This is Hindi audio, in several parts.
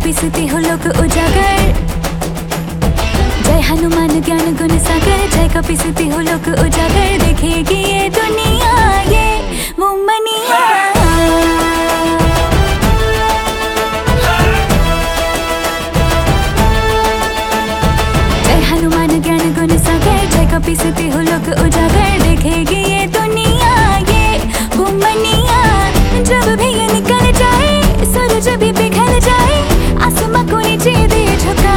पिसती हो लोक उजागर। जय हनुमान ज्ञान गुण सागर, जय का पिसती हो लोक उजागर। देखेगी ये दुनिया ये वो मनिया। जय हनुमान ज्ञान गुण सागर, जय का पिसती हो लोक उजागर। देखेगी ये दुनिया ये वो मनिया। जब भी ये निकल जाए सूरज भी पिघल जाए, आसमां को नीचे दे झुका।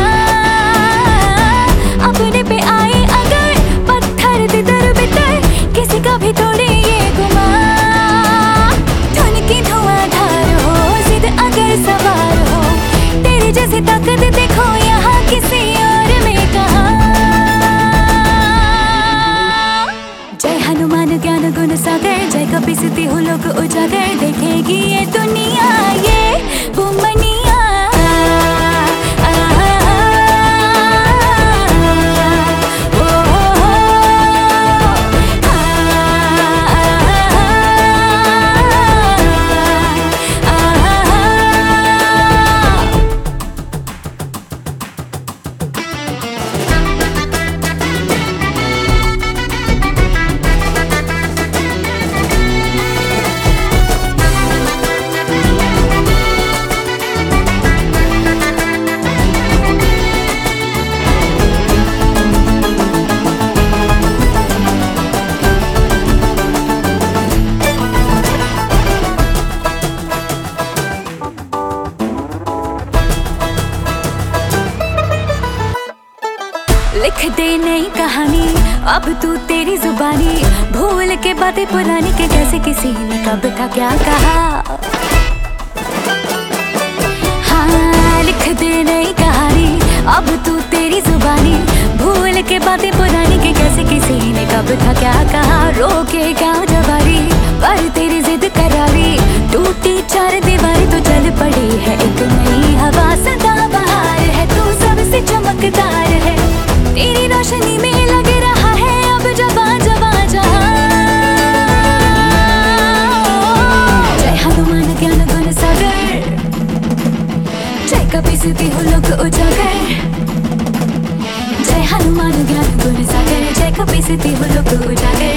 अपने पे आए अगर पत्थर तितर बितर, किसी का भी तोड़े ये गुमा। धुन की धुआंधार हो जिद अगर सवार हो, तेरे जैसी ताकत देखो यहाँ किसी और में कहाँ। जय हनुमान ज्ञान गुण सागर, जय का पिसती हो लोक उजागर। देखेगी ये दुनिया ये वो मनिया। लिख दे नई कहानी अब तू तेरी जुबानी, भूल के बातें पुरानी के जैसे किसी ने कब था क्या कहा। हाँ लिख दे नई कहानी अब तू तेरी जुबानी, भूल के बातें पुरानी के जैसे किसी ने कब था क्या कहा। रोके क्या जवारी पर तेरी जिद करारी, टूटी चार दीवारी तो चल पड़ी है एक नई हवा। सदा बहार है तू सबसे चमकदार है, तेरी रोशनी में लग रहा है अब जबा जबा जहां। जय हनुमान ज्ञान गुण सागर, जय का पिसती हो लोक उजागर। जय हनुमान ज्ञान गुण सागर, जय का पिसती हो लोक उजागर।